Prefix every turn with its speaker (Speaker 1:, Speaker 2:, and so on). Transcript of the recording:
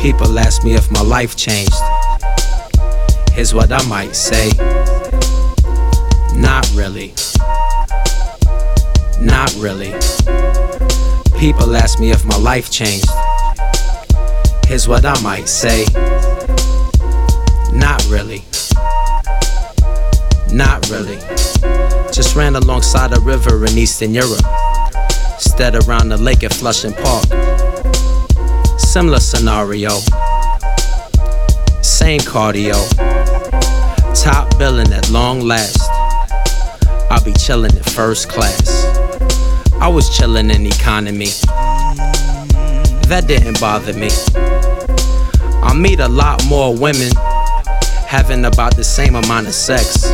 Speaker 1: People ask me if my life changed. Here's what I might say. Not really. Not really. People ask me if my life changed. Here's what I might say. Not really. Not really. Just ran alongside a river in Eastern Europe, instead around the lake at Flushing Park. Similar scenario, same cardio, top billing at long last. I'll be chillin' in first class. I was chillin' in economy. That didn't bother me. I meet a lot more women having about the same amount of sex.